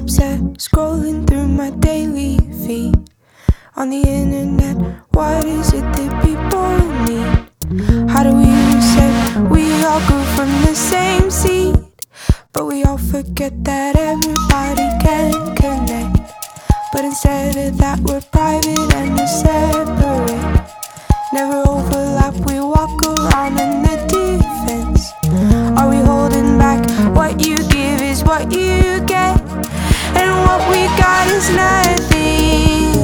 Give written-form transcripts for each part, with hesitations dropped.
upset, scrolling through my daily feed. On the internet, what is it that people need? How do we reset? We all grew from the same seed, but we all forget that everybody can connect. But instead of that, we're private and we're separate. Never overlap, we walk around in the defense. Are we holding back? What you give is what you get, and what we got is nothing.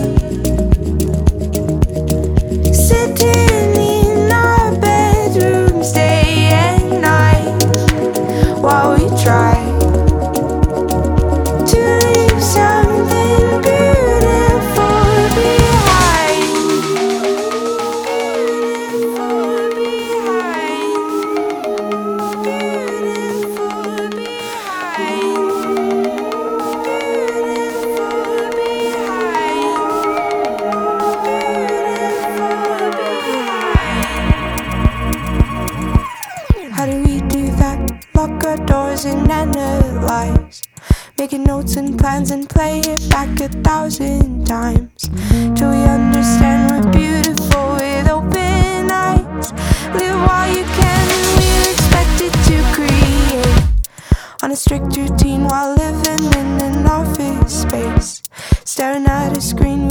Sitting in our bedrooms day and night while we try to leave something beautiful behind. Beautiful behind. Beautiful behind. How do we do that? Lock our doors and analyze, making notes and plans and play it back 1,000 times till we understand we're beautiful with open eyes. Live while you can, and we're expected to create on a strict routine while living in an office space, staring at a screen